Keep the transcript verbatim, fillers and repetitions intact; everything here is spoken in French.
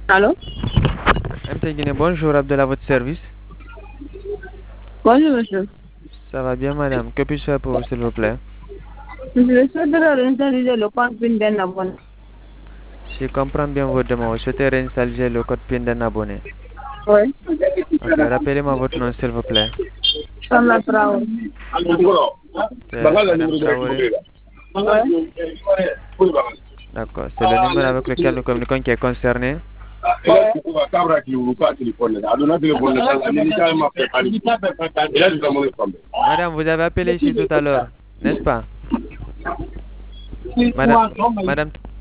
Allô? M T Guinée, bonjour, Abdel à votre service. Bonjour, monsieur. Ça va bien, madame. Que puis-je faire pour vous, s'il vous plaît? Je souhaiterais réinstaliser le compte PIN d'un abonné. Si je comprends bien votre demande, vous souhaitez réinstaller le code PIN d'un abonné. Oui. Ok, rappelez-moi votre nom, s'il vous plaît. Sama Traoré. C'est madame Traoré. Oui. D'accord, c'est le numéro avec lequel nous communiquons qui est concerné. Madame, vous avez appelé ici tout à l'heure, n'est-ce pas? Madame, madame